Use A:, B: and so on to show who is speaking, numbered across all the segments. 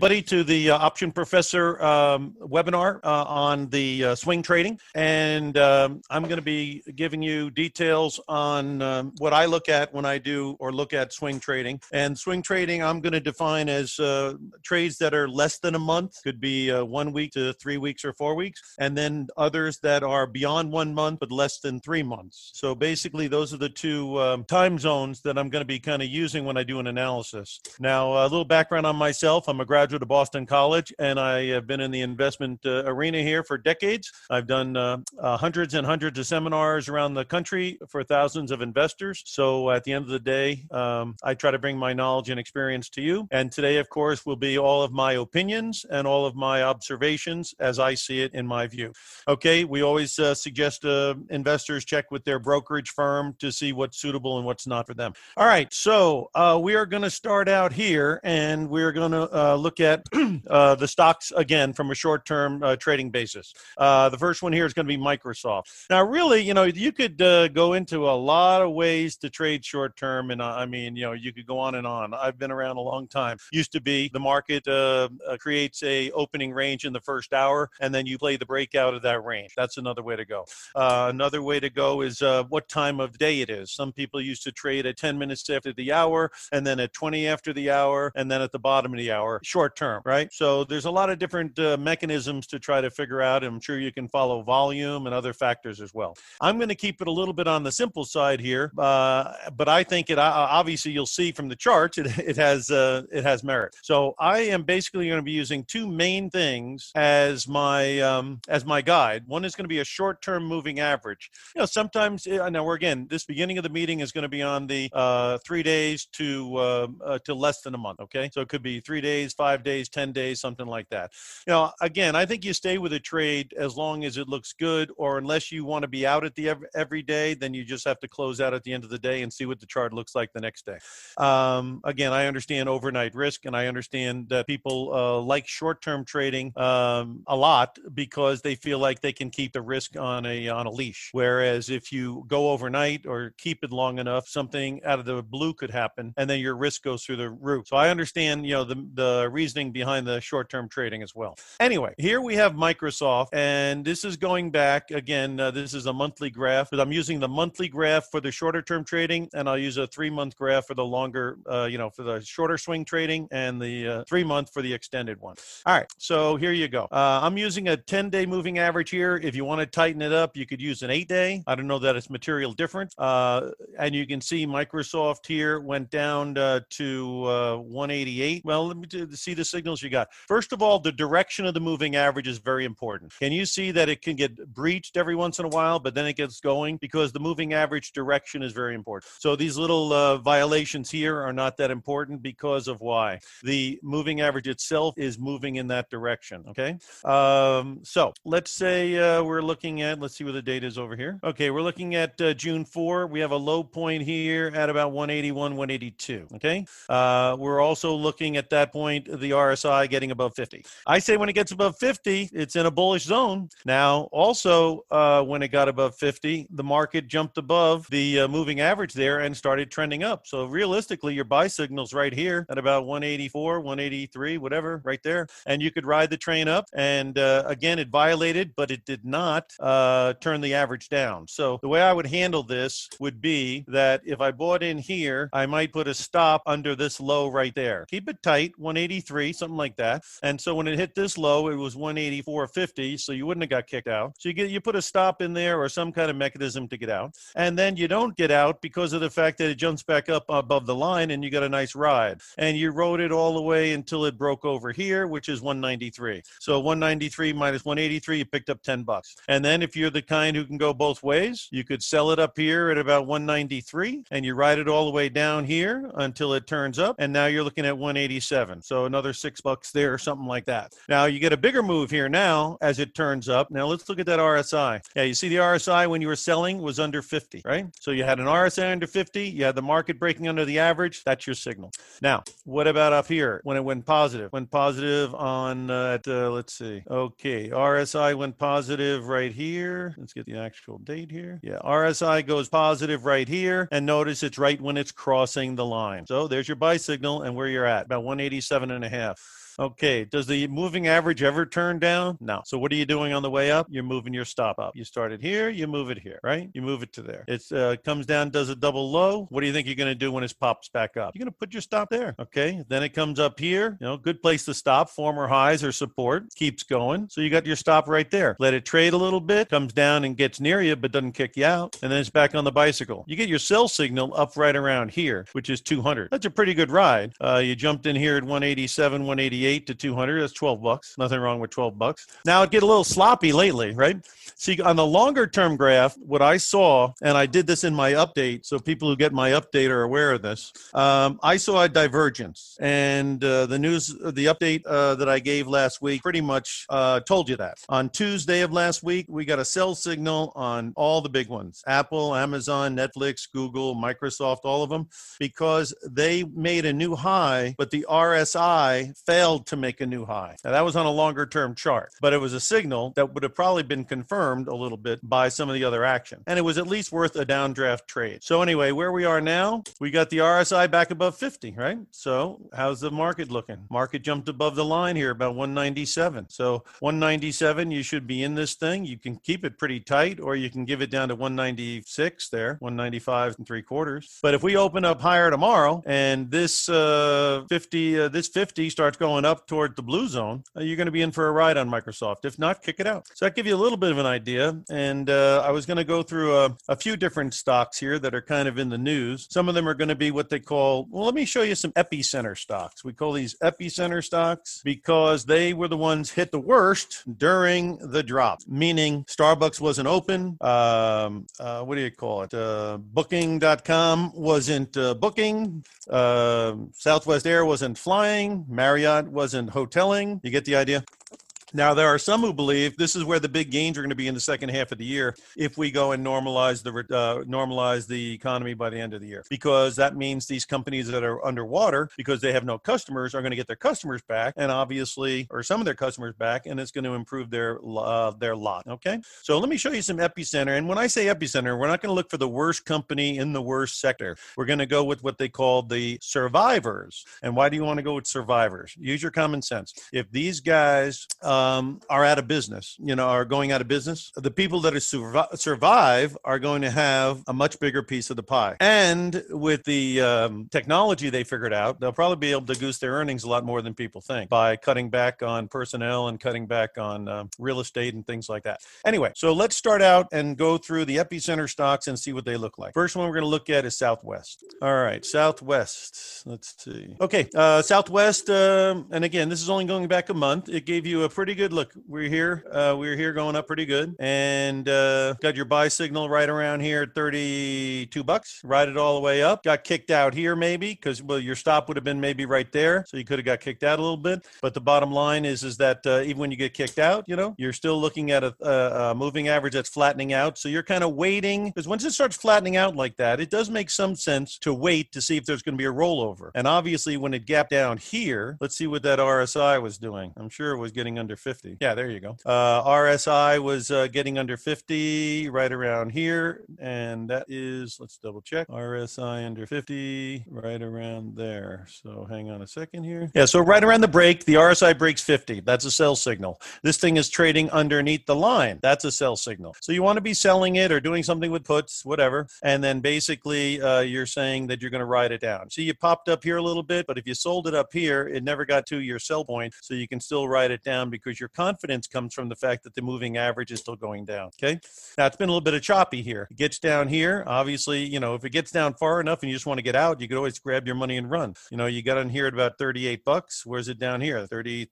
A: everybody to the Option Professor webinar on the swing trading. And I'm going to be giving you details on what I look at when I do or look at swing trading. And swing trading, I'm going to define as trades that are less than a month, could be 1 week to 3 weeks or 4 weeks, and then others that are beyond 1 month but less than 3 months. So basically, those are the two time zones that I'm going to be kind of using when I do an analysis. Now, a little background on myself. I'm a graduate of Boston College, and I have been in the investment arena here for decades. I've done hundreds and hundreds of seminars around the country for thousands of investors. So at the end of the day, I try to bring my knowledge and experience to you. And today, of course, will be all of my opinions and all of my observations as I see it in my view. Okay, we always suggest investors check with their brokerage firm to see what's suitable and what's not for them. All right, so we are going to start out here, and we're going to look at the stocks again from a short-term trading basis. The first one here is going to be Microsoft. Now, really, you could go into a lot of ways to trade short-term, and I mean, you could go on and on. I've been around a long time. Used to be the market creates a opening range in the first hour, and then you play the breakout of that range. That's another way to go. Another way to go is what time of day it is. Some people used to trade at 10 minutes after the hour, and then at 20 after the hour, and then at the bottom of the hour, short term, right? So there's a lot of different mechanisms to try to figure out. I'm sure you can follow volume and other factors as well. I'm going to keep it a little bit on the simple side here, but I think it obviously you'll see from the charts it has merit. So I am basically going to be using two main things as my guide. One is going to be a short-term moving average. Sometimes now this beginning of the meeting is going to be on the 3 days to less than a month. Okay, so it could be 3 days, 5 days, 10 days, something like that. Again, I think you stay with a trade as long as it looks good, or unless you want to be out at the every day, then you just have to close out at the end of the day and see what the chart looks like the next day. Again, I understand overnight risk, and I understand that people like short-term trading a lot because they feel like they can keep the risk on a leash. Whereas if you go overnight or keep it long enough, something out of the blue could happen, and then your risk goes through the roof. So I understand, the reasoning behind the short-term trading as well. Anyway, here we have Microsoft, and this is going back again. This is a monthly graph, but I'm using the monthly graph for the shorter-term trading, and I'll use a 3-month graph for the longer, for the shorter swing trading, and the 3-month for the extended one. All right, so here you go. I'm using a 10-day moving average here. If you want to tighten it up, you could use an 8-day. I don't know that it's material different. And you can see Microsoft here went down to 188. Well, let me see the signals you got. First of all, the direction of the moving average is very important. Can you see that it can get breached every once in a while, but then it gets going? Because the moving average direction is very important. So these little violations here are not that important because of why. The moving average itself is moving in that direction, okay? So let's say we're looking at, let's see where the date is over here. Okay, we're looking at June 4. We have a low point here at about 181, 182, okay? We're also looking at that point, the RSI getting above 50. I say when it gets above 50, it's in a bullish zone. Now, also, when it got above 50, the market jumped above the moving average there and started trending up. So realistically, your buy signal's right here at about 184, 183, whatever, right there. And you could ride the train up. And again, it violated, but it did not turn the average down. So the way I would handle this would be that if I bought in here, I might put a stop under this low right there. Keep it tight, 183, something like that. And so when it hit this low, it was 184.50, so you wouldn't have got kicked out. So you put a stop in there or some kind of mechanism to get out. And then you don't get out because of the fact that it jumps back up above the line and you got a nice ride. And you rode it all the way until it broke over here, which is 193. So 193 minus 183, you picked up $10. And then if you're the kind who can go both ways, you could sell it up here at about 193 and you ride it all the way down here until it turns up. And now you're looking at 187. So another $6 there or something like that. Now you get a bigger move here now as it turns up. Now let's look at that RSI. Yeah, you see the RSI when you were selling was under 50, right? So you had an RSI under 50. You had the market breaking under the average. That's your signal. Now, what about up here when it went positive? Went positive on, let's see. Okay, RSI went positive right here. Let's get the actual date here. Yeah, RSI goes positive right here. And notice it's right when it's crossing the line. So there's your buy signal and where you're at, about 187.5. Okay. Does the moving average ever turn down? No. So what are you doing on the way up? You're moving your stop up. You start it here, you move it here, right? You move it to there. It comes down, does a double low. What do you think you're going to do when it pops back up? You're going to put your stop there. Okay. Then it comes up here. Good place to stop. Former highs or support. Keeps going. So you got your stop right there. Let it trade a little bit. Comes down and gets near you, but doesn't kick you out. And then it's back on the bicycle. You get your sell signal up right around here, which is 200. That's a pretty good ride. You jumped in here at 187, 188 to 200. That's $12. Nothing wrong with $12. Now it get a little sloppy lately, right? See, on the longer term graph, what I saw, and I did this in my update, so people who get my update are aware of this. I saw a divergence, and the update that I gave last week pretty much told you that. On Tuesday of last week, we got a sell signal on all the big ones: Apple, Amazon, Netflix, Google, Microsoft, all of them, because they made a new high, but the RSI failed to make a new high. Now, that was on a longer term chart, but it was a signal that would have probably been confirmed a little bit by some of the other action. And it was at least worth a downdraft trade. So anyway, where we are now, we got the RSI back above 50, right? So how's the market looking? Market jumped above the line here, about 197. So 197, you should be in this thing. You can keep it pretty tight, or you can give it down to 196 there, 195 and 3/4. But if we open up higher tomorrow and this 50 starts going up toward the blue zone, you're going to be in for a ride on Microsoft. If not, kick it out. So that gives you a little bit of an idea. And I was going to go through a few different stocks here that are kind of in the news. Some of them are going to be what they call, well, let me show you some epicenter stocks. We call these epicenter stocks because they were the ones hit the worst during the drop, meaning Starbucks wasn't open. What do you call it? Booking.com wasn't booking. Southwest Air wasn't flying. Marriott wasn't hoteling. You get the idea? Now, there are some who believe this is where the big gains are going to be in the second half of the year if we go and normalize the economy by the end of the year, because that means these companies that are underwater because they have no customers are going to get their customers back, and obviously, or some of their customers back, and it's going to improve their lot. Okay, so let me show you some epicenter. And when I say epicenter, we're not going to look for the worst company in the worst sector. We're going to go with what they call the survivors. And why do you want to go with survivors? Use your common sense. If these guys are out of business, are going out of business, the people that survive are going to have a much bigger piece of the pie. And with the technology they figured out, they'll probably be able to goose their earnings a lot more than people think by cutting back on personnel and cutting back on real estate and things like that. Anyway, so let's start out and go through the epicenter stocks and see what they look like. First one we're going to look at is Southwest. All right, Southwest. Let's see. Okay, Southwest, and again, this is only going back a month. It gave you a pretty good look. We're here going up pretty good, and got your buy signal right around here at $32. Ride it all the way up. Got kicked out here maybe because your stop would have been maybe right there, so you could have got kicked out a little bit. But the bottom line is that even when you get kicked out, you're still looking at a moving average that's flattening out. So you're kind of waiting, because once it starts flattening out like that, it does make some sense to wait to see if there's going to be a rollover. And obviously, when it gapped down here, let's see what that RSI was doing. I'm sure it was getting under 50. Yeah, there you go. RSI was getting under 50 right around here. And that is, let's double check, RSI under 50 right around there. So hang on a second here. Yeah, so right around the break, the RSI breaks 50. That's a sell signal. This thing is trading underneath the line. That's a sell signal. So you want to be selling it or doing something with puts, whatever. And then basically you're saying that you're going to ride it down. See, you popped up here a little bit, but if you sold it up here, it never got to your sell point. So you can still ride it down because your confidence comes from the fact that the moving average is still going down. Okay. Now it's been a little bit of choppy here. It gets down here. Obviously, if it gets down far enough and you just want to get out, you could always grab your money and run. You got in here at about $38. Where's it down here?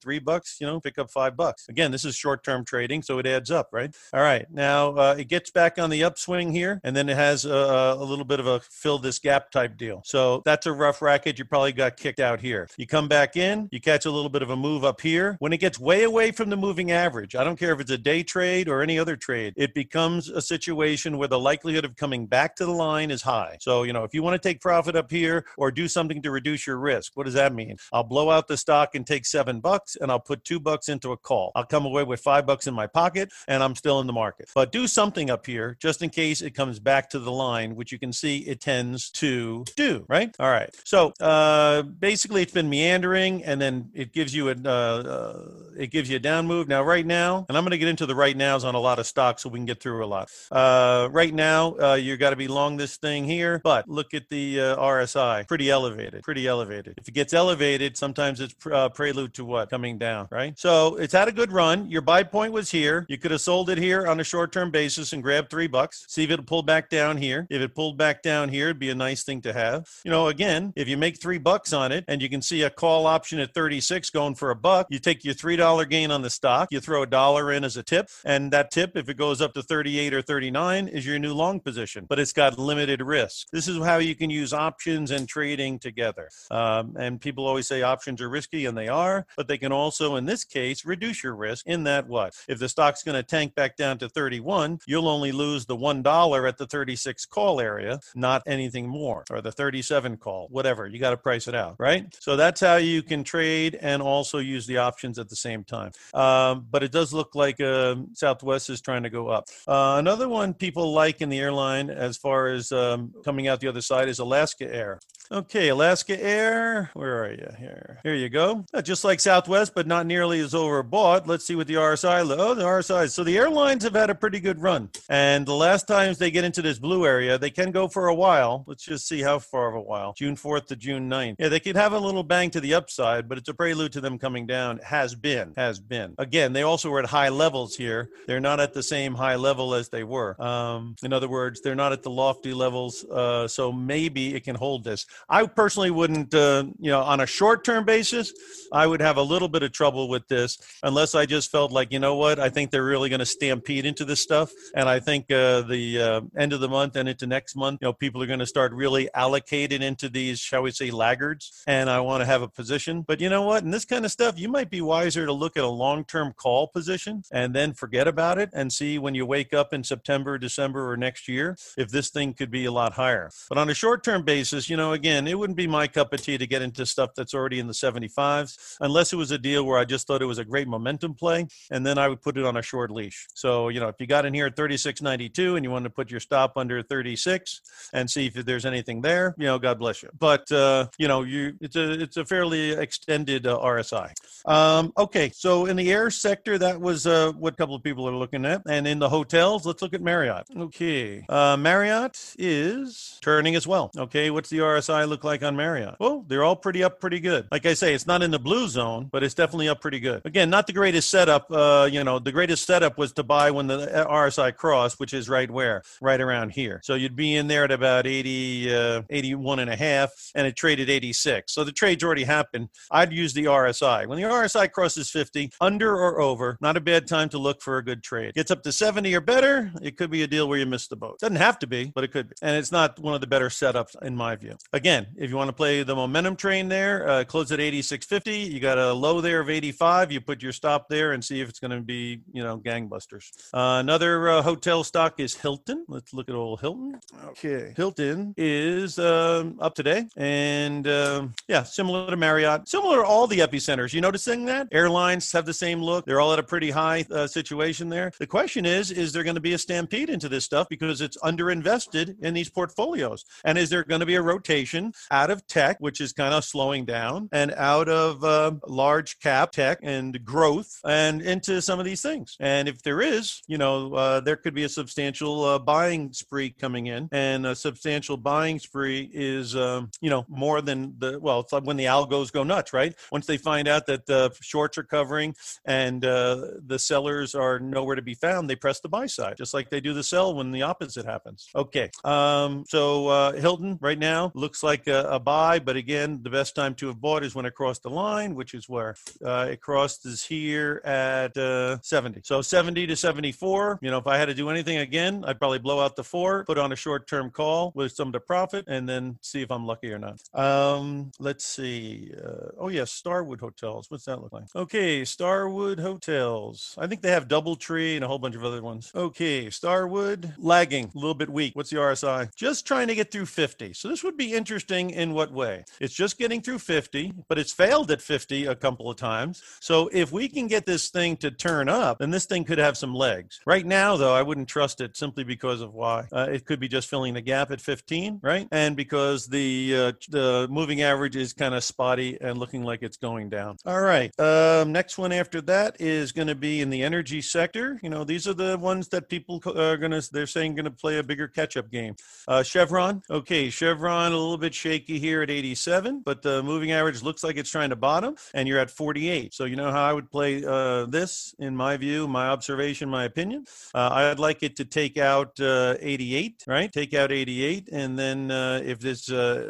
A: $33. Pick up $5. Again, this is short-term trading, so it adds up, right? All right. Now it gets back on the upswing here, and then it has a little bit of a fill this gap type deal. So that's a rough racket. You probably got kicked out here. You come back in, you catch a little bit of a move up here. When it gets way away away from the moving average. I don't care if it's a day trade or any other trade. It becomes a situation where the likelihood of coming back to the line is high. So, if you want to take profit up here or do something to reduce your risk, what does that mean? I'll blow out the stock and take $7 and I'll put $2 into a call. I'll come away with $5 in my pocket and I'm still in the market. But do something up here just in case it comes back to the line, which you can see it tends to do, right? All right. So basically it's been meandering and then it gives you a down move. Now, right now, and I'm going to get into the right nows on a lot of stocks so we can get through a lot. Right now, you got to be long this thing here, but look at the RSI, pretty elevated. If it gets elevated, sometimes it's prelude to what? Coming down, right? So it's had a good run. Your buy point was here. You could have sold it here on a short-term basis and grabbed $3. See if it'll pull back down here. If it pulled back down here, it'd be a nice thing to have. Again, if you make $3 on it and you can see a call option at 36 going for $1, you take your $3 gain on the stock, you throw $1 in as a tip, and that tip, if it goes up to 38 or 39, is your new long position, but it's got limited risk. This is how you can use options and trading together. And people always say options are risky, and they are, but they can also, in this case, reduce your risk in that what? If the stock's going to tank back down to 31, you'll only lose the $1 at the 36 call area, not anything more, or the 37 call, whatever. You got to price it out, right? So that's how you can trade and also use the options at the same time. But it does look like Southwest is trying to go up. Another one people like in the airline as far as coming out the other side is Alaska Air. Okay, Alaska Air, where are you here? Here you go. Just like Southwest, but not nearly as overbought. Let's see what the RSI, the RSI. So the airlines have had a pretty good run. And the last times they get into this blue area, they can go for a while. Let's just see how far of a while. June 4th to June 9th. Yeah, they could have a little bang to the upside, but it's a prelude to them coming down. Has been. Again, they also were at high levels here. They're not at the same high level as they were. In other words, they're not at the lofty levels. So maybe it can hold this. I personally wouldn't, on a short-term basis, I would have a little bit of trouble with this unless I just felt like, I think they're really going to stampede into this stuff. And I think the end of the month and into next month, people are going to start really allocated into these, shall we say, laggards. And I want to have a position. But you know what? In this kind of stuff, you might be wiser to look at a long-term call position and then forget about it and see when you wake up in September, December, or next year, if this thing could be a lot higher. But on a short-term basis, again, it wouldn't be my cup of tea to get into stuff that's already in the 75s, unless it was a deal where I just thought it was a great momentum play, and then I would put it on a short leash. So, if you got in here at 36.92 and you want to put your stop under 36 and see if there's anything there, God bless you. But, it's a fairly extended RSI. Okay, so in the air sector, that was what a couple of people are looking at. And in the hotels, let's look at Marriott. Okay, Marriott is turning as well. Okay, what's the RSI look like on Marriott? Well, they're all pretty good. Like I say, it's not in the blue zone, but it's definitely up pretty good. Again, not the greatest setup. The greatest setup was to buy when the RSI crossed, which is right where? Right around here. So you'd be in there at about 80, 81 and a half, and it traded 86. So the trade's already happened. I'd use the RSI. When the RSI crosses 50, under or over, not a bad time to look for a good trade. Gets up to 70 or better, it could be a deal where you missed the boat. Doesn't have to be, but it could be. And it's not one of the better setups in my view. Again, if you want to play the momentum train there, close at 86.50. You got a low there of 85. You put your stop there and see if it's going to be, gangbusters. Another hotel stock is Hilton. Let's look at old Hilton. Okay. Hilton is up today. And similar to Marriott, similar to all the epicenters. You noticing that? Airlines have the same look. They're all at a pretty high situation there. The question is there going to be a stampede into this stuff because it's underinvested in these portfolios? And is there going to be a rotation out of tech, which is kind of slowing down, and out of large cap tech and growth and into some of these things? And if there is, there could be a substantial buying spree coming in, and a substantial buying spree is, more than it's like when the algos go nuts, right? Once they find out that the shorts are covering and the sellers are nowhere to be found, they press the buy side, just like they do the sell when the opposite happens. Okay. So Hilton right now looks looks like a buy, but again, the best time to have bought is when it crossed the line, which is where it crosses here at 70. So 70 to 74. If I had to do anything again, I'd probably blow out the 4, put on a short-term call with some to profit, and then see if I'm lucky or not. Let's see. Oh, yes, Starwood Hotels. What's that look like? Okay, Starwood Hotels. I think they have DoubleTree and a whole bunch of other ones. Okay, Starwood, lagging, a little bit weak. What's the RSI? Just trying to get through 50. So this would be interesting in what way? It's just getting through 50, but it's failed at 50 a couple of times. So if we can get this thing to turn up, then this thing could have some legs. Right now, though, I wouldn't trust it simply because of why. It could be just filling the gap at 15, right? And because the moving average is kind of spotty and looking like it's going down. All right. Next one after that is going to be in the energy sector. These are the ones that people are they're saying going to play a bigger catch-up game. Chevron. Okay, Chevron a little bit shaky here at 87, but the moving average looks like it's trying to bottom, and you're at 48. So you know how I would play this, in my view, my observation, my opinion. I'd like it to take out 88, right? Take out 88, and then if this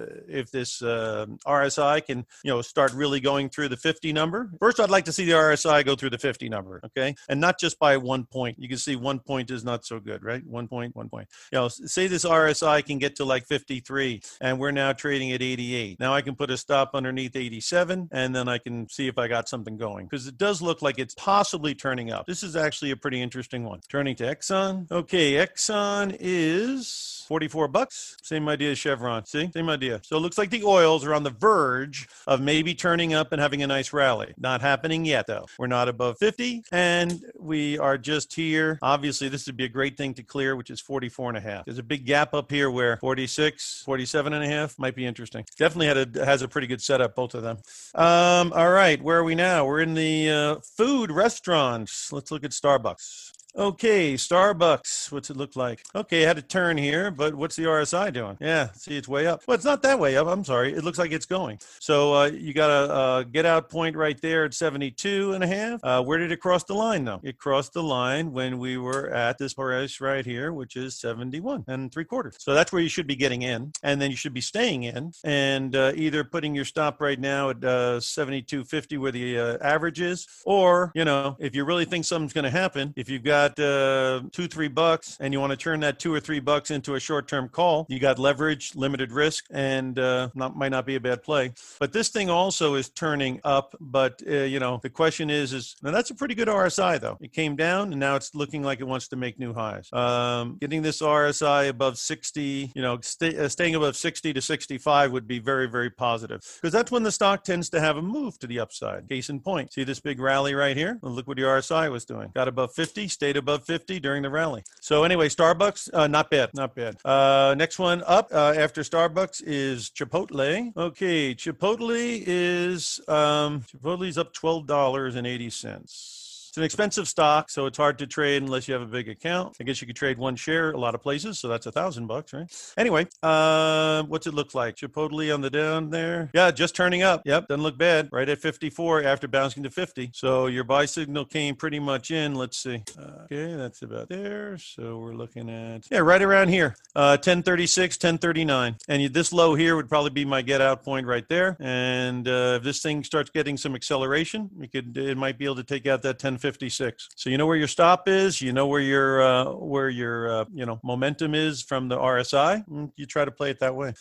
A: RSI can start really going through the 50 number. First, I'd like to see the RSI go through the 50 number, okay, and not just by 1 point. You can see 1 point is not so good, right? 1 point, 1 point. Say this RSI can get to like 53, and we're now trading at 88. Now I can put a stop underneath 87, and then I can see if I got something going, because it does look like it's possibly turning up. This is actually a pretty interesting one. Turning to Exxon. Okay, Exxon is $44. Same idea as Chevron. See? Same idea. So it looks like the oils are on the verge of maybe turning up and having a nice rally. Not happening yet, though. We're not above 50, and we are just here. Obviously, this would be a great thing to clear, which is 44.5. There's a big gap up here where 46, 47.5 might be interesting. Definitely has a pretty good setup, both of them. All right, where are we now? We're in the food restaurants. Let's look at Starbucks. Okay, Starbucks. What's it look like? Okay, I had a turn here, but what's the RSI doing? Yeah, see, it's way up. Well, it's not that way up. I'm sorry. It looks like it's going. So you got a get out point right there at 72.5. Where did it cross the line, though? It crossed the line when we were at this price right here, which is 71.75. So that's where you should be getting in, and then you should be staying in, and either putting your stop right now at 72.50 where the average is, or, if you really think something's going to happen, if you've got $2-3 and you want to turn that $2 or $3 into a short-term call, you got leverage, limited risk, and might not be a bad play. But this thing also is turning up, but the question is now that's a pretty good RSI, though. It came down and now it's looking like it wants to make new highs. Getting this RSI above 60, staying above 60 to 65 would be very, very positive, because that's when the stock tends to have a move to the upside. Case in point, see this big rally right here? Well, look what the RSI was doing. Got above 50, stayed above 50 during the rally. So anyway, Starbucks, not bad. Next one up after Starbucks is Chipotle. Okay, Chipotle's up $12.80. It's an expensive stock, so it's hard to trade unless you have a big account. I guess you could trade one share a lot of places, so that's $1,000, right? Anyway, what's it look like? Chipotle on the down there. Yeah, just turning up. Yep, doesn't look bad. Right at 54 after bouncing to 50. So your buy signal came pretty much in. Let's see. Okay, that's about there. So we're looking at, right around here. 1036, 1039. And this low here would probably be my get out point right there. And if this thing starts getting some acceleration, it might be able to take out that 1056. So you know where your stop is, you know where your momentum is from the RSI. You try to play it that way.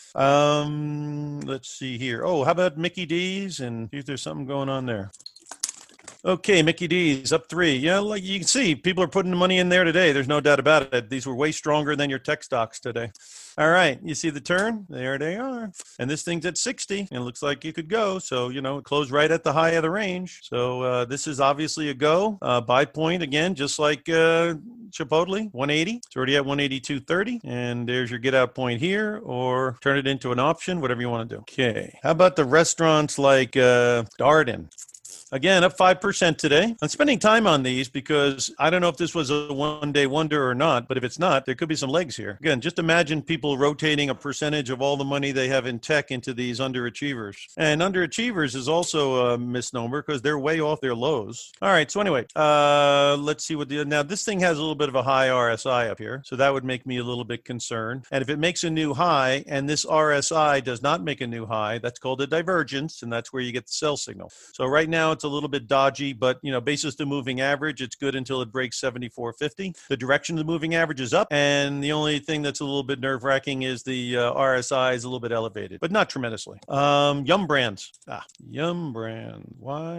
A: Let's see here. Oh, how about Mickey D's, and see if there's something going on there. Okay, Mickey D's up 3. Yeah, like you can see, people are putting the money in there today. There's no doubt about it. These were way stronger than your tech stocks today. All right, you see the turn? There they are. And this thing's at 60, and it looks like you could go. So, it closed right at the high of the range. So this is obviously a go. Buy point, again, just like Chipotle, 180. It's already at 182.30. And there's your get out point here, or turn it into an option, whatever you want to do. Okay, how about the restaurants like Darden? Again, up 5% today. I'm spending time on these because I don't know if this was a one-day wonder or not, but if it's not, there could be some legs here. Again, just imagine people rotating a percentage of all the money they have in tech into these underachievers. And underachievers is also a misnomer because they're way off their lows. All right, so anyway, let's see now this thing has a little bit of a high RSI up here, so that would make me a little bit concerned. And if it makes a new high and this RSI does not make a new high, that's called a divergence, and that's where you get the sell signal. So right now it's a little bit dodgy, but basis the moving average, it's good until it breaks 74.50. The direction of the moving average is up, and the only thing that's a little bit nerve-wracking is the RSI is a little bit elevated, but not tremendously. Yum Brands. Yum Brand.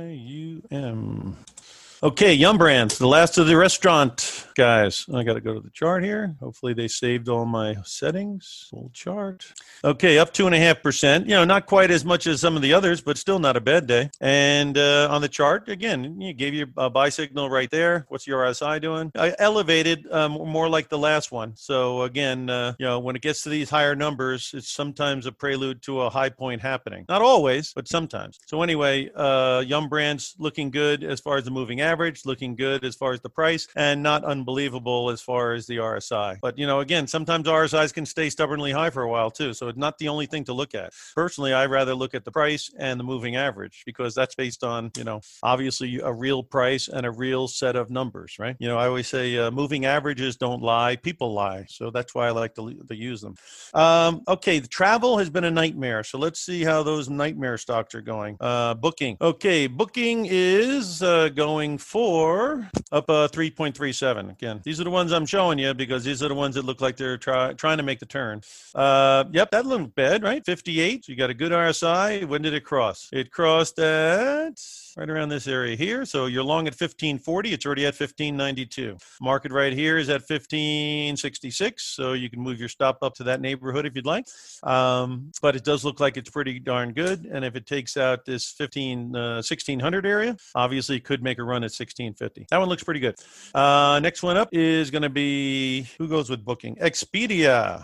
A: YUM. Okay, Yum Brands, the last of the restaurant guys. I got to go to the chart here. Hopefully they saved all my settings. Full chart. Okay, up 2.5%. Not quite as much as some of the others, but still not a bad day. And on the chart, again, you gave you a buy signal right there. What's your RSI doing? Elevated, more like the last one. So again, when it gets to these higher numbers, it's sometimes a prelude to a high point happening. Not always, but sometimes. So anyway, Yum Brands looking good as far as the moving average, looking good as far as the price, and not unbelievable as far as the RSI. But, again, sometimes RSIs can stay stubbornly high for a while too. So it's not the only thing to look at. Personally, I rather look at the price and the moving average because that's based on, obviously a real price and a real set of numbers, right? I always say moving averages don't lie, people lie. So that's why I like to use them. Okay, the travel has been a nightmare. So let's see how those nightmare stocks are going. Booking. Okay, Booking is going for up 3.37. Again, these are the ones I'm showing you because these are the ones that look like they're trying to make the turn. Yep, that looked bad, right? 58. So you got a good RSI. When did it cross? It crossed at right around this area here. So you're long at 1540. It's already at 1592. Market right here is at 1566. So you can move your stop up to that neighborhood if you'd like. But it does look like it's pretty darn good. And if it takes out this 1600 area, obviously it could make a run at 1650. That one looks pretty good. Next one up is going to be, who goes with Booking? Expedia.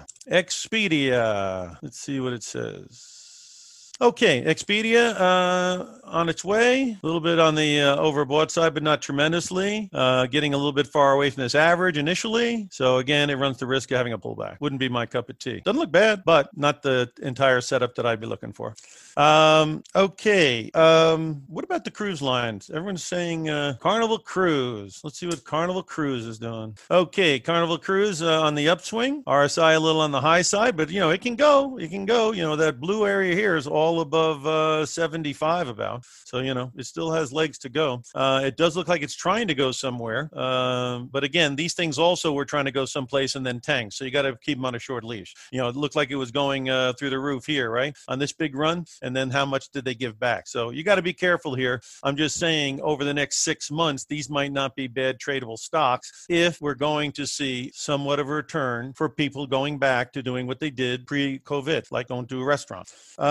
A: Let's see what it says. Okay, Expedia on its way, a little bit on the overbought side, but not tremendously. Getting a little bit far away from this average initially. So again, it runs the risk of having a pullback. Wouldn't be my cup of tea. Doesn't look bad, but not the entire setup that I'd be looking for. Okay, what about the cruise lines? Everyone's saying Carnival Cruise. Let's see what Carnival Cruise is doing. Okay, Carnival Cruise on the upswing. RSI a little on the high side, but it can go. It can go. That blue area here is all above 75 about. So, it still has legs to go. It does look like it's trying to go somewhere. But again, these things also were trying to go someplace and then tank. So you got to keep them on a short leash. It looked like it was going through the roof here, right? On this big run. And then how much did they give back? So you got to be careful here. I'm just saying over the next 6 months, these might not be bad tradable stocks if we're going to see somewhat of a return for people going back to doing what they did pre-COVID, like going to a restaurant.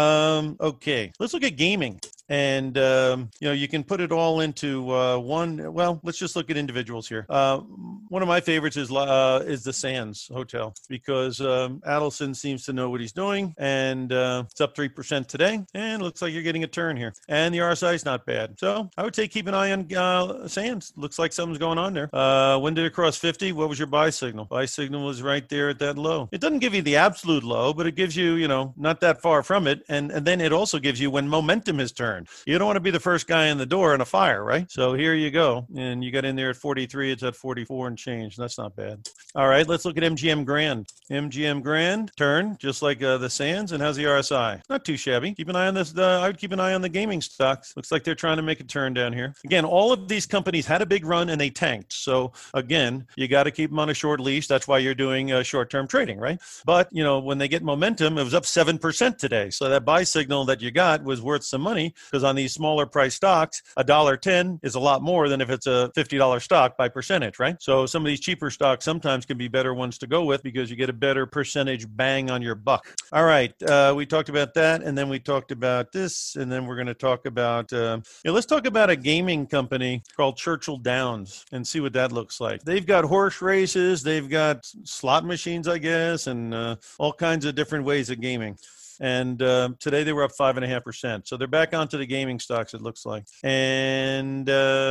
A: Okay, let's look at gaming. And, you can put it all into one. Well, let's just look at individuals here. One of my favorites is the Sands Hotel because Adelson seems to know what he's doing. And it's up 3% today. And it looks like you're getting a turn here. And the RSI is not bad. So I would say keep an eye on Sands. Looks like something's going on there. When did it cross 50? What was your buy signal? Buy signal was right there at that low. It doesn't give you the absolute low, but it gives you, not that far from it. And then it also gives you when momentum is turned. You don't want to be the first guy in the door in a fire, right? So here you go. And you got in there at 43. It's at 44 and change. That's not bad. All right, let's look at MGM Grand. MGM Grand, turn, just like the Sands. And how's the RSI? Not too shabby. Keep an eye on this. I would keep an eye on the gaming stocks. Looks like they're trying to make a turn down here. Again, all of these companies had a big run and they tanked. So again, you got to keep them on a short leash. That's why you're doing short-term trading, right? But, when they get momentum, it was up 7% today. So that buy signal that you got was worth some money because on these smaller price stocks, $1.10 is a lot more than if it's a $50 stock by percentage, right? So some of these cheaper stocks sometimes can be better ones to go with because you get a better percentage bang on your buck. All right, we talked about that, and then we talked about this, and then we're going to talk about, let's talk about a gaming company called Churchill Downs and see what that looks like. They've got horse races, they've got slot machines, I guess, and all kinds of different ways of gaming. And today they were up 5.5%. So they're back onto the gaming stocks, it looks like. And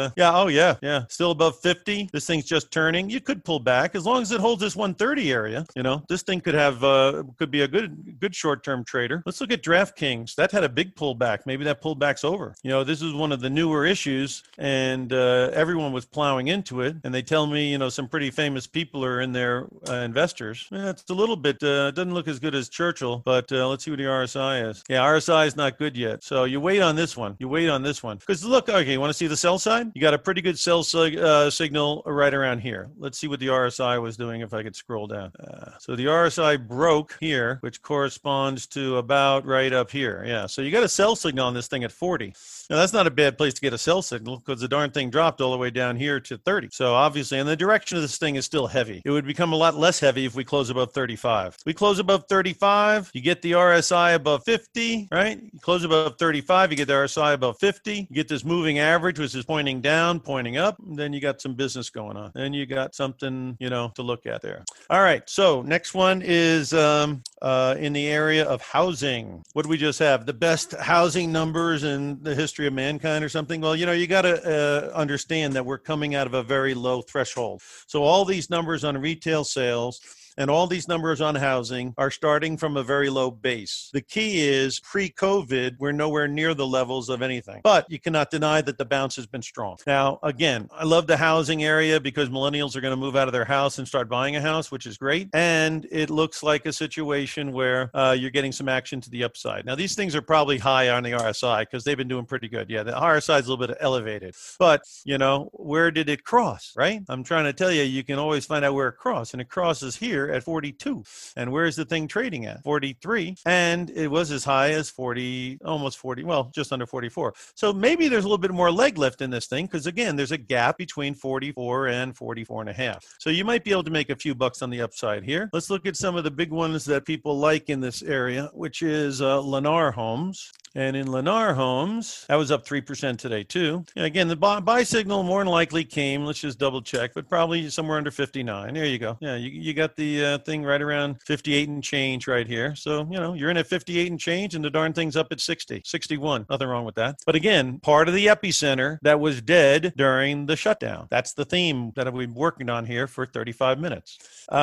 A: yeah, still above 50. This thing's just turning. You could pull back as long as it holds this 130 area. This thing could have could be a good short-term trader. Let's look at DraftKings. That had a big pullback. Maybe that pullback's over. This is one of the newer issues, and everyone was plowing into it. And they tell me, some pretty famous people are in there, investors. It's a little bit, doesn't look as good as Churchill, but let's see what the RSI is. Yeah, RSI is not good yet. So you wait on this one. Because look, okay, you want to see the sell side? You got a pretty good sell signal right around here. Let's see what the RSI was doing if I could scroll down. So the RSI broke here, which corresponds to about right up here. Yeah, so you got a sell signal on this thing at 40. Now, that's not a bad place to get a sell signal because the darn thing dropped all the way down here to 30. So obviously, and the direction of this thing is still heavy. It would become a lot less heavy if we close above 35. We close above 35, you get the RSI above 50, right? You close above 35, you get the RSI above 50. You get this moving average, which is pointing down, pointing up. And then you got some business going on. Then you got something, to look at there. All right. So next one is in the area of housing. What do we just have? The best housing numbers in the history of mankind or something? Well, you got to understand that we're coming out of a very low threshold. So all these numbers on retail sales and all these numbers on housing are starting from a very low base. The key is pre-COVID, we're nowhere near the levels of anything. But you cannot deny that the bounce has been strong. Now, again, I love the housing area because millennials are going to move out of their house and start buying a house, which is great. And it looks like a situation where you're getting some action to the upside. Now, these things are probably high on the RSI because they've been doing pretty good. Yeah, the RSI is a little bit elevated. But, where did it cross, right? I'm trying to tell you, you can always find out where it crossed. And it crosses here at 42. And where's the thing trading at? 43. And it was as high as 40, almost 40, well, just under 44. So maybe there's a little bit more leg lift in this thing because, again, there's a gap between 44 and 44 and a half. So you might be able to make a few bucks on the upside here. Let's look at some of the big ones that people like in this area, which is Lennar Homes. And in Lennar Homes, that was up 3% today too. And again, the buy signal more than likely came, let's just double check, but probably somewhere under 59. There you go. Yeah, you got the thing right around 58 and change right here. So, you're in at 58 and change and the darn thing's up at 60, 61. Nothing wrong with that. But again, part of the epicenter that was dead during the shutdown. That's the theme that I've been working on here for 35 minutes.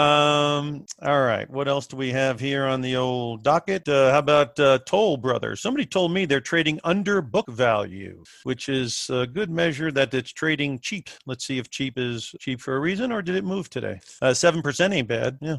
A: All right. What else do we have here on the old docket? How about Toll Brothers? Somebody told me they're trading under book value, which is a good measure that it's trading cheap. Let's see if cheap is cheap for a reason, or did it move today? 7% ain't bad. Yeah.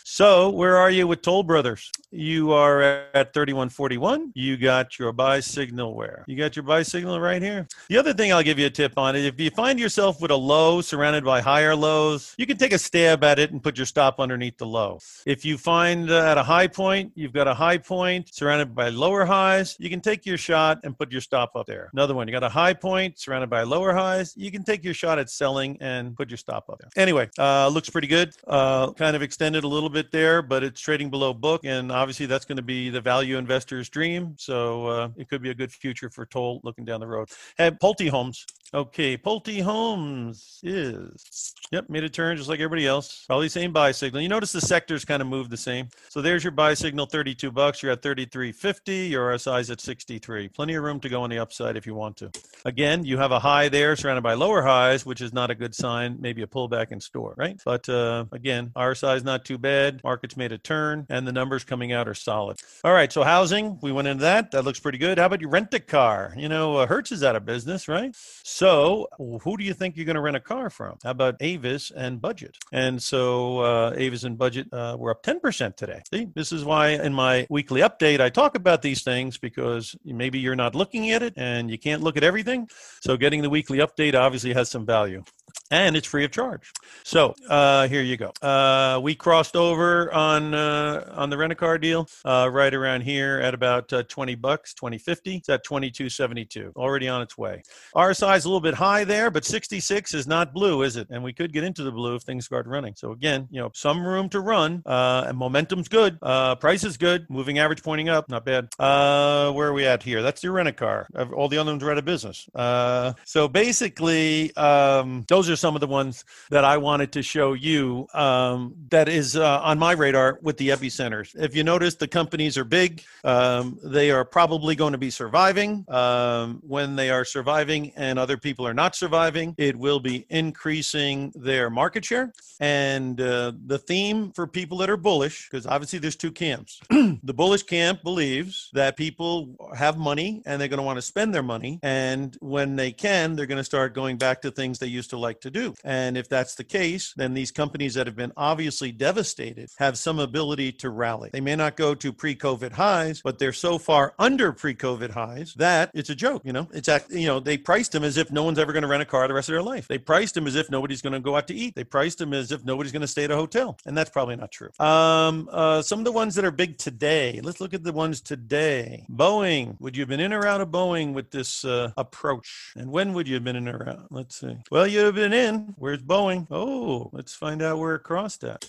A: So where are you with Toll Brothers? You are at 31.41. You got your buy signal where? You got your buy signal right here. The other thing I'll give you a tip on is if you find yourself with a low surrounded by higher lows, you can take a stab at it and put your stop underneath the low. If you find at a high point, you've got a high point surrounded by lower highs, you can take your shot and put your stop up there. Another one, you got a high point surrounded by lower highs, you can take your shot at selling and put your stop up there. Anyway, looks pretty good. Kind of extended a little bit there, but it's trading below book, and obviously that's going to be the value investor's dream. So it could be a good future for Toll looking down the road. Pulte Homes. Okay, Pulte Homes is, made a turn just like everybody else. Probably same buy signal. You notice the sectors kind of move the same. So there's your buy signal, $32. You're at 33.50. Your RSI is at 63. Plenty of room to go on the upside if you want to. Again, you have a high there surrounded by lower highs, which is not a good sign. Maybe a pullback in store, right? But again, RSI is not too bad. Market's made a turn, and the numbers coming out are solid. All right, so housing, we went into that. That looks pretty good. How about you rent a car? Hertz is out of business, right? So who do you think you're going to rent a car from? How about Avis and Budget? And so Avis and Budget were up 10% today. See, this is why in my weekly update, I talk about these things because maybe you're not looking at it and you can't look at everything. So getting the weekly update obviously has some value. And it's free of charge. So here you go. We crossed over on the rent-a-car deal right around here at about $20, $20.50. It's at $22.72. Already on its way. RSI is a little bit high there, but 66 is not blue, is it? And we could get into the blue if things start running. So again, some room to run. And momentum's good. Price is good. Moving average pointing up. Not bad. Where are we at here? That's your rent-a-car. All the other ones are out of business. So basically, those are some of the ones that I wanted to show you that is on my radar with the epicenters. If you notice, the companies are big. They are probably going to be surviving. When they are surviving and other people are not surviving, it will be increasing their market share. And the theme for people that are bullish, because obviously there's two camps. The bullish camp believes that people have money and they're going to want to spend their money. And when they can, they're going to start going back to things they used to like to do. And if that's the case, then these companies that have been obviously devastated have some ability to rally. They may not go to pre-COVID highs, but they're so far under pre-COVID highs that it's a joke. They priced them as if no one's ever going to rent a car the rest of their life. They priced them as if nobody's going to go out to eat. They priced them as if nobody's going to stay at a hotel. And that's probably not true. Some of the ones that are big today, let's look at the ones today. Boeing, would you have been in or out of Boeing with this approach? And when would you have been in or out? Let's see. Well, you'd have been in. Where's Boeing? Oh, let's find out where it crossed at.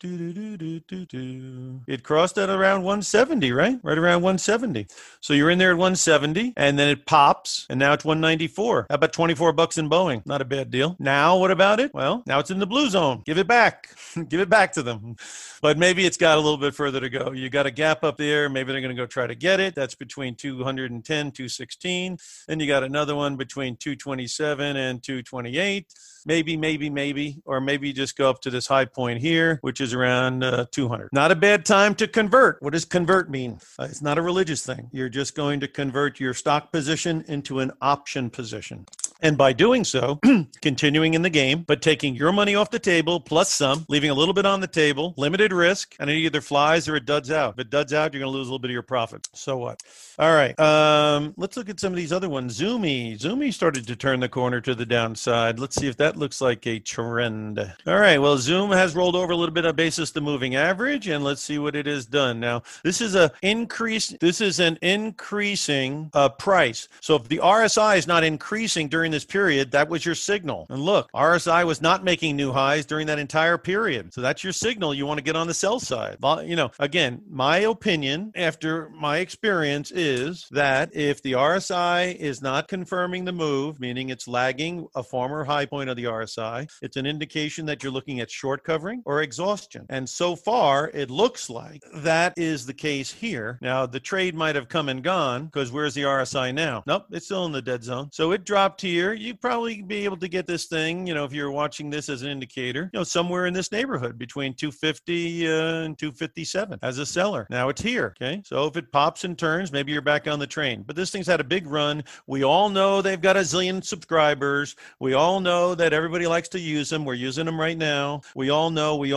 A: It crossed at around 170, right? Right around 170. So you're in there at 170, and then it pops, and now it's 194. How about $24 in Boeing? Not a bad deal. Now, what about it? Well, now it's in the blue zone. Give it back. Give it back to them. But maybe it's got a little bit further to go. You got a gap up there. Maybe they're going to go try to get it. That's between 210, 216. Then you got another one between 227 and 228. Maybe, or maybe just go up to this high point here, which is around 200. Not a bad time to convert. What does convert mean? It's not a religious thing. You're just going to convert your stock position into an option position. And by doing so, continuing in the game, but taking your money off the table plus some, leaving a little bit on the table, limited risk, and it either flies or it duds out. If it duds out, you're going to lose a little bit of your profit. So what? All right. Let's look at some of these other ones. Zoomy started to turn the corner to the downside. Let's see if that looks like a trend. All right. Well, Zoom has rolled over a little bit on basis the moving average, and let's see what it has done. Now, this is an increasing price. So if the RSI is not increasing during this period, that was your signal. And look, RSI was not making new highs during that entire period. So that's your signal. You want to get on the sell side. Again, my opinion after my experience is that if the RSI is not confirming the move, meaning it's lagging a former high point of the RSI, it's an indication that you're looking at short covering or exhaustion. And so far, it looks like that is the case here. Now, the trade might have come and gone because where's the RSI now? Nope, it's still in the dead zone. So it dropped here. You'd probably be able to get this thing, if you're watching this as an indicator, somewhere in this neighborhood between 250 and 257 as a seller. Now it's here. Okay. So if it pops and turns, maybe you're back on the train. But this thing's had a big run. We all know they've got a zillion subscribers. We all know that everybody likes to use them. We're using them right now. We all know. We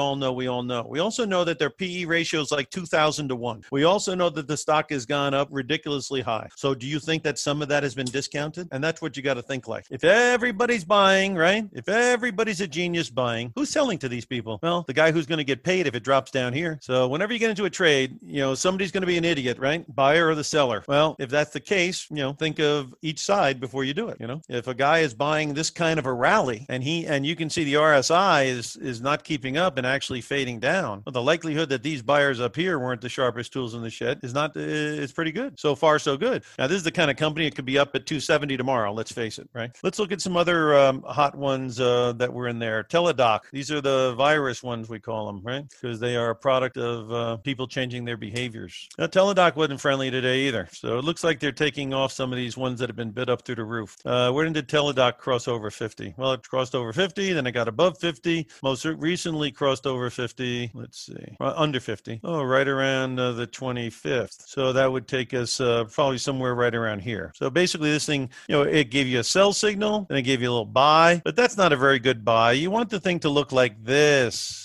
A: also know that their PE ratio is like 2,000 to 1. We also know that the stock has gone up ridiculously high. So do you think that some of that has been discounted? And that's what you got to think like. If everybody's buying, right? If everybody's a genius buying, who's selling to these people? Well, the guy who's going to get paid if it drops down here. So whenever you get into a trade, somebody's going to be an idiot, right? Buyer or the seller. Well, if that's the case, think of each side before you do it. If a guy is buying this kind of a rally and you can see the RSI is not keeping up and actually fading down, well, the likelihood that these buyers up here weren't the sharpest tools in the shed is pretty good. So far, so good. Now, this is the kind of company that could be up at 270 tomorrow. Let's face it, right? Let's look at some other hot ones that were in there. Teladoc. These are the virus ones, we call them, right? Because they are a product of people changing their behaviors. Now, Teladoc wasn't friendly today either. So it looks like they're taking off some of these ones that have been bid up through the roof. Where did Teladoc cross over 50? Well, it crossed over 50, then it got above 50. Most recently crossed over 50. Let's see. Under 50. Oh, right around the 25th. So that would take us probably somewhere right around here. So basically this thing, it gave you a sell signal, then it gave you a little buy, but that's not a very good buy. You want the thing to look like this.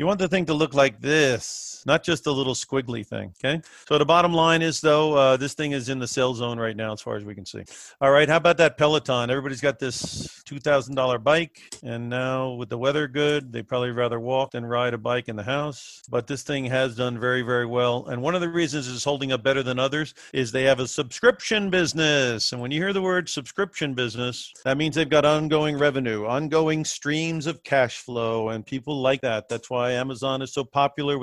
A: Not just a little squiggly thing, okay? So the bottom line is, though, this thing is in the sell zone right now as far as we can see. All right, how about that Peloton? Everybody's got this $2,000 bike, and now with the weather good, they probably rather walk than ride a bike in the house. But this thing has done very, very well. And one of the reasons it's holding up better than others is they have a subscription business. And when you hear the word subscription business, that means they've got ongoing revenue, ongoing streams of cash flow, and people like that. That's why Amazon is so popular with their Prime.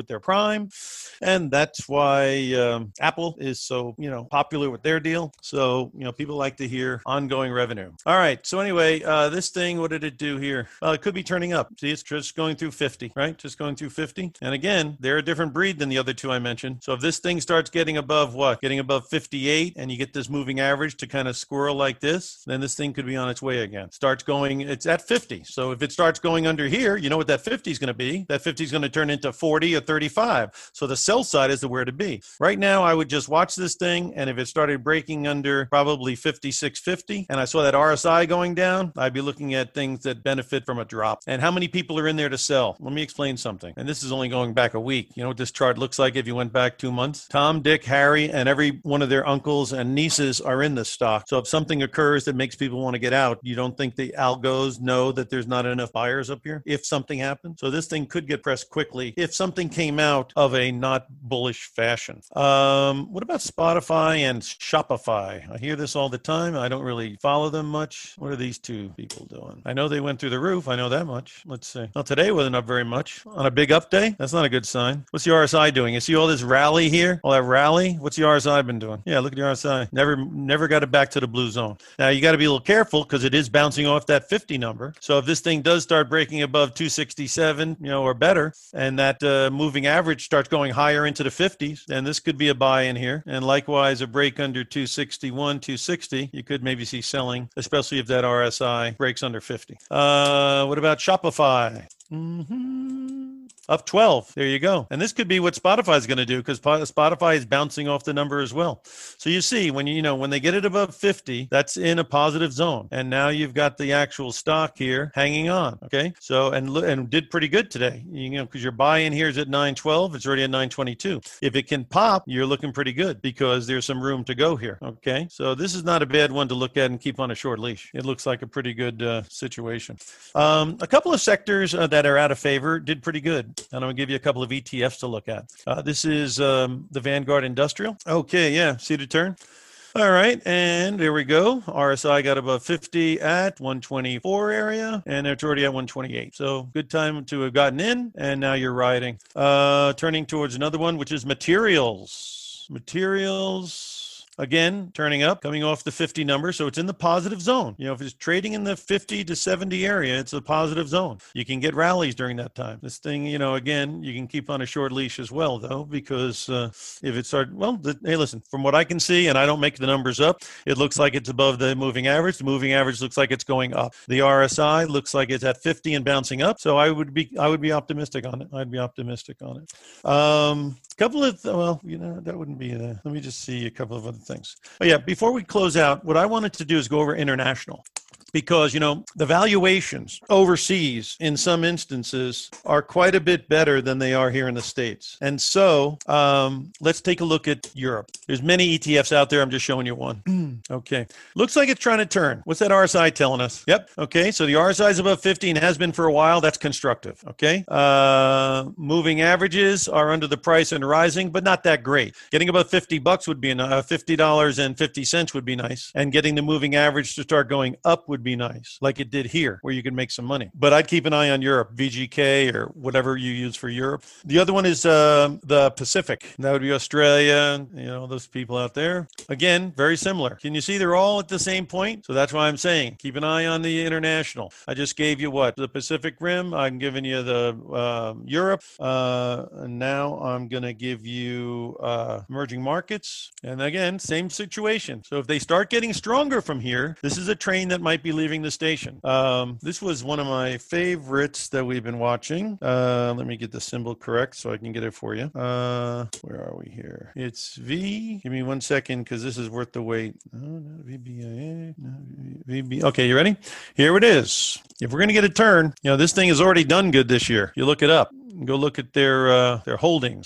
A: time. And that's why Apple is so, popular with their deal. So, people like to hear ongoing revenue. All right. So anyway, this thing, what did it do here? Well, it could be turning up. See, it's just going through 50, right? Just going through 50. And again, they're a different breed than the other two I mentioned. So if this thing starts getting above what? Getting above 58, and you get this moving average to kind of squirrel like this, then this thing could be on its way again. Starts going, it's at 50. So if it starts going under here, you know what that 50 is going to be? That 50 is going to turn into 40 or 35. So the sell side is the where to be. Right now, I would just watch this thing, and if it started breaking under probably 56.50, and I saw that RSI going down, I'd be looking at things that benefit from a drop. And how many people are in there to sell? Let me explain something. And this is only going back a week. You know what this chart looks like if you went back 2 months? Tom, Dick, Harry, and every one of their uncles and nieces are in this stock. So if something occurs that makes people want to get out, you don't think the algos know that there's not enough buyers up here if something happens? So this thing could get pressed quickly if something came out of a not bullish fashion. What about Spotify and Shopify? I hear this all the time. I don't really follow them much. What are these two people doing? I know they went through the roof. I know that much. Let's see. Well, today wasn't up very much. On a big up day? That's not a good sign. What's the RSI doing? You see all this rally here? All that rally? What's the RSI been doing? Yeah, look at the RSI. Never got it back to the blue zone. Now, you got to be a little careful because it is bouncing off that 50 number. So if this thing does start breaking above 267, or better, and that moving average starts going higher into the 50s, then this could be a buy in here. And likewise, a break under 261, 260, you could maybe see selling, especially if that RSI breaks under 50. What about Shopify? Up 12. There you go. And this could be what Spotify is going to do because Spotify is bouncing off the number as well. So you see, when they get it above 50, that's in a positive zone. And now you've got the actual stock here hanging on. Okay. So, and did pretty good today, because your buy in here is at 912. It's already at 922. If it can pop, you're looking pretty good because there's some room to go here. Okay. So this is not a bad one to look at and keep on a short leash. It looks like a pretty good situation. A couple of sectors that are out of favor did pretty good. And I'm going to give you a couple of ETFs to look at. This is the Vanguard Industrial. Okay, yeah, see the turn? All right, and there we go. RSI got above 50 at 124 area, and it's already at 128. So good time to have gotten in, and now you're riding. Turning towards another one, which is materials. Materials. Again, turning up, coming off the 50 number, so it's in the positive zone. If it's trading in the 50 to 70 area, it's a positive zone. You can get rallies during that time. This thing, again, you can keep on a short leash as well, though, because if it starts, hey, listen, from what I can see, and I don't make the numbers up, it looks like it's above the moving average. The moving average looks like it's going up. The RSI looks like it's at 50 and bouncing up, so I would be optimistic on it. I'd be optimistic on it. Couple of, that wouldn't be, let me just see a couple of other things. Oh, yeah, before we close out, what I wanted to do is go over international. Because, the valuations overseas in some instances are quite a bit better than they are here in the States. And so let's take a look at Europe. There's many ETFs out there. I'm just showing you one. Okay. Looks like it's trying to turn. What's that RSI telling us? Yep. Okay. So the RSI is above 50 and has been for a while. That's constructive. Okay. Moving averages are under the price and rising, but not that great. Getting above $50 would be $50.50 would be nice. And getting the moving average to start going up would be nice, like it did here, where you can make some money. But I'd keep an eye on Europe, VGK or whatever you use for Europe. The other one is the Pacific. That would be Australia, those people out there. Again, very similar. Can you see they're all at the same point? So that's why I'm saying keep an eye on the international. I just gave you the Pacific Rim. I'm giving you the Europe. And now I'm going to give you emerging markets. And again, same situation. So if they start getting stronger from here, this is a train that might be leaving the station. This was one of my favorites that we've been watching. Let me get the symbol correct so I can get it for you. Where are we here? It's V. Give me 1 second because this is worth the wait. No, not VBIA. No, VB. Okay, you ready? Here it is. If we're going to get a turn, this thing has already done good this year. You look it up. Go look at their holdings.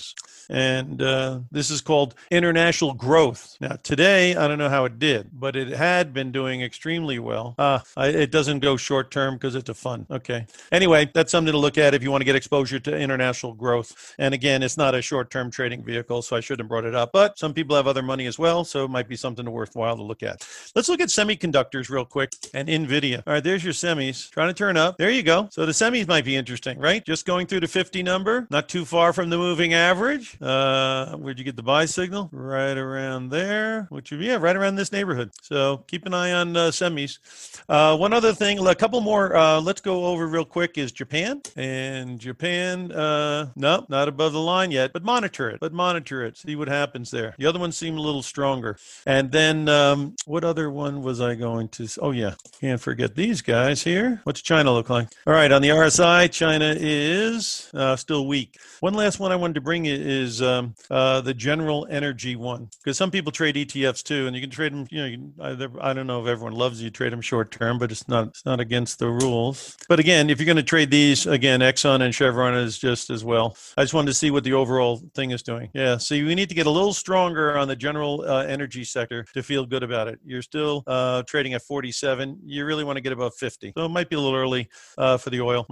A: And this is called International Growth. Now, today, I don't know how it did, but it had been doing extremely well. It doesn't go short term because it's a fund. Okay. Anyway, that's something to look at if you want to get exposure to International Growth. And again, it's not a short-term trading vehicle, so I shouldn't have brought it up. But some people have other money as well, so it might be something worthwhile to look at. Let's look at semiconductors real quick and NVIDIA. All right, there's your semis. Trying to turn up. There you go. So the semis might be interesting, right? Just going through the 50 number, not too far from the moving average. Where'd you get the buy signal? Right around there, which would be, yeah, right around this neighborhood. So keep an eye on semis. One other thing, a couple more, let's go over real quick is Japan. And Japan, no, not above the line yet, but monitor it. See what happens there. The other ones seem a little stronger. And then what other one was I going to? Oh, yeah. Can't forget these guys here. What's China look like? All right. On the RSI, China is still weak. One last one I wanted to bring is the general energy one, because some people trade ETFs too, and you can trade them. I don't know if everyone loves you trade them short term, but it's not against the rules. But again, if you're going to trade these, again, Exxon and Chevron is just as well. I just wanted to see what the overall thing is doing. Yeah. So we need to get a little stronger on the general energy sector to feel good about it. You're still trading at 47. You really want to get above 50. So it might be a little early for the oil.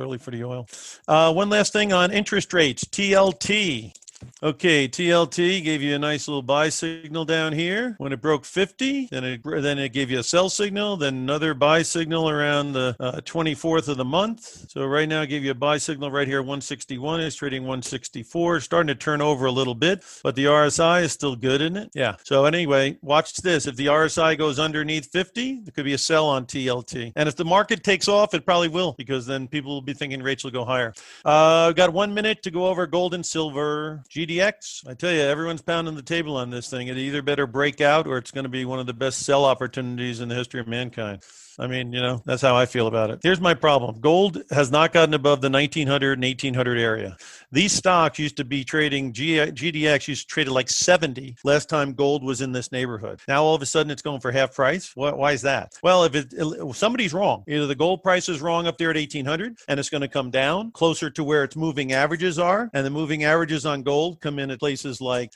A: One last thing on interest rates, TLT. Okay, TLT gave you a nice little buy signal down here when it broke 50. Then it gave you a sell signal, then another buy signal around the 24th of the month. So right now it gave you a buy signal right here, 161. It's trading 164, starting to turn over a little bit, but the RSI is still good, isn't it? Yeah. So anyway, watch this. If the RSI goes underneath 50, there could be a sell on TLT. And if the market takes off, it probably will, because then people will be thinking rates will go higher. Got 1 minute to go over gold and silver. GDX, I tell you, everyone's pounding the table on this thing. It either better break out or it's going to be one of the best sell opportunities in the history of mankind. I mean, that's how I feel about it. Here's my problem. Gold has not gotten above the 1900 and 1800 area. These stocks used to be trading, GDX used to trade at like 70 last time gold was in this neighborhood. Now, all of a sudden, it's going for half price. Why is that? Well, if somebody's wrong, either the gold price is wrong up there at 1800 and it's going to come down closer to where its moving averages are, and the moving averages on gold come in at places like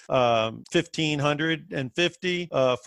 A: 1550,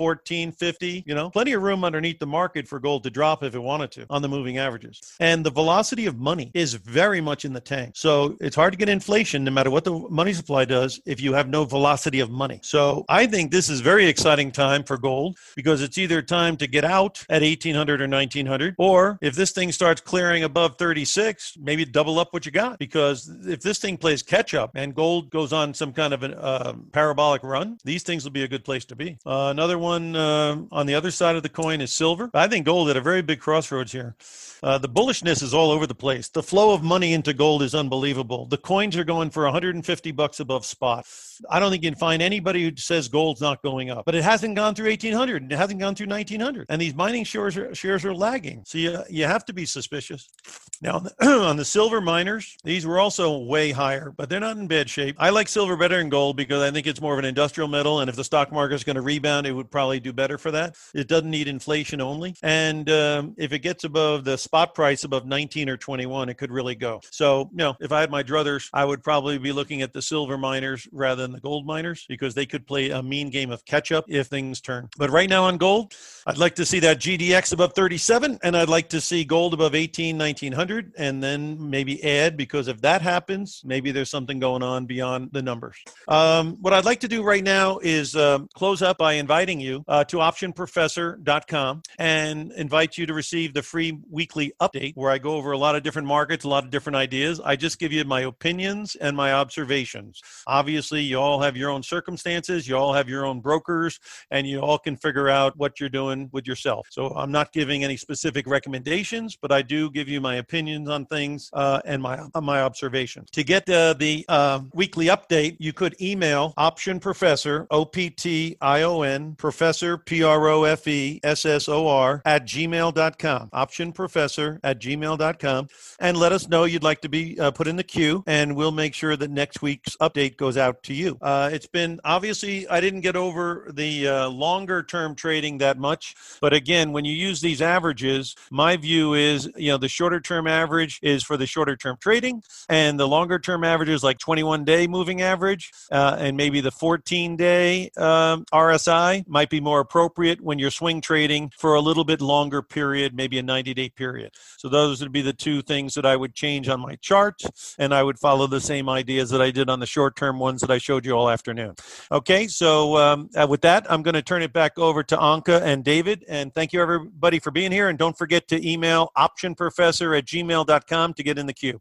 A: 1450, plenty of room underneath the market for gold to drop if it wanted to on the moving averages. And the velocity of money is very much in the tank. So it's hard to get inflation no matter what the money supply does if you have no velocity of money. So I think this is very exciting time for gold, because it's either time to get out at 1800 or 1900, or if this thing starts clearing above 36, maybe double up what you got, because if this thing plays catch up and gold goes on some kind of a parabolic run, these things will be a good place to be. Another one on the other side of the coin is silver. I think gold at a very big crossroads here. The bullishness is all over the place. The flow of money into gold is unbelievable. The coins are going for $150 above spot. I don't think you can find anybody who says gold's not going up, but it hasn't gone through 1800 and it hasn't gone through 1900, and these mining shares are lagging. So you have to be suspicious. Now on the silver miners, these were also way higher, but they're not in bad shape. I like silver better than gold because I think it's more of an industrial metal, and if the stock market is going to rebound, it would probably do better for that. It doesn't need inflation only, and if it gets above the spot price above 19 or 21, it could really go. So if I had my druthers, I would probably be looking at the silver miners rather than the gold miners, because they could play a mean game of catch up if things turn. But right now on gold, I'd like to see that GDX above 37, and I'd like to see gold above 1900, and then maybe add, because if that happens, maybe there's something going on beyond the numbers. What I'd like to do right now is close up by inviting you to optionprofessor.com and invite you to receive the free weekly update where I go over a lot of different markets, a lot of different ideas. I just give you my opinions and my observations. Obviously, you all have your own circumstances, you all have your own brokers, and you all can figure out what you're doing with yourself. So I'm not giving any specific recommendations, but I do give you my opinions on things and my observations. To get the weekly update, you could email Option Professor, OPTION, Professor, PROFESSOR, @gmail.com. optionprofessor@gmail.com, optionprofessor@gmail.com, and let us know you'd like to be put in the queue, and we'll make sure that next week's update goes out to you. It's been, obviously, I didn't get over the longer term trading that much, but again, when you use these averages, my view is, the shorter term average is for the shorter term trading, and the longer term average is like 21-day moving average, and maybe the 14-day RSI might be more appropriate when you're swing trading for a little bit longer period, maybe a 90-day period. So those would be the two things that I would change on my chart, and I would follow the same ideas that I did on the short-term ones that I showed you all afternoon. Okay, so with that, I'm going to turn it back over to Anka and David, and thank you everybody for being here, and don't forget to email optionprofessor@gmail.com to get in the queue.